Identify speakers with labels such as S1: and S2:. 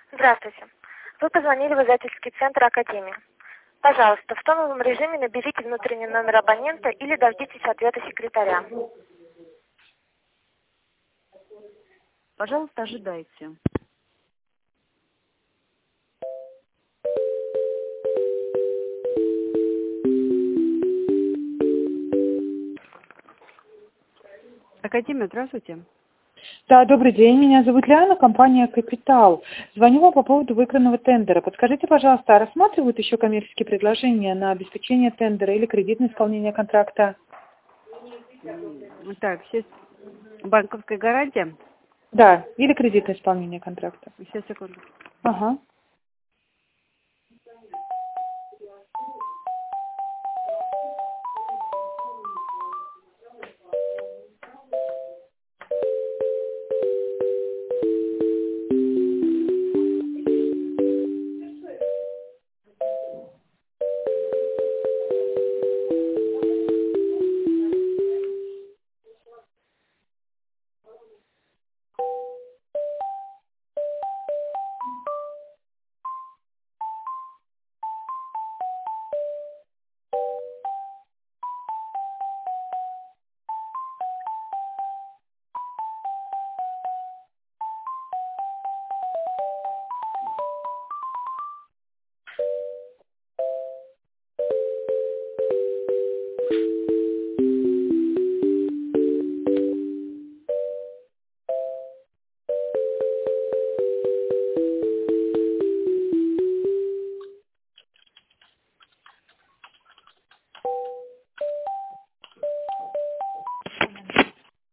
S1: Здравствуйте. Вы позвонили в издательский центр Академии. Пожалуйста, в тоновом режиме наберите внутренний номер абонента или дождитесь ответа секретаря.
S2: Пожалуйста, ожидайте. Академия, здравствуйте.
S3: Да, добрый день. Меня зовут Лиана, компания «Капитал». Звоню вам по поводу выигранного тендера. Подскажите, пожалуйста, а рассматривают еще коммерческие предложения на обеспечение тендера или кредитное исполнение контракта?
S2: Так, сейчас банковская гарантия.
S3: Да, или кредитное исполнение контракта.
S2: Сейчас, секунду.
S3: Ага.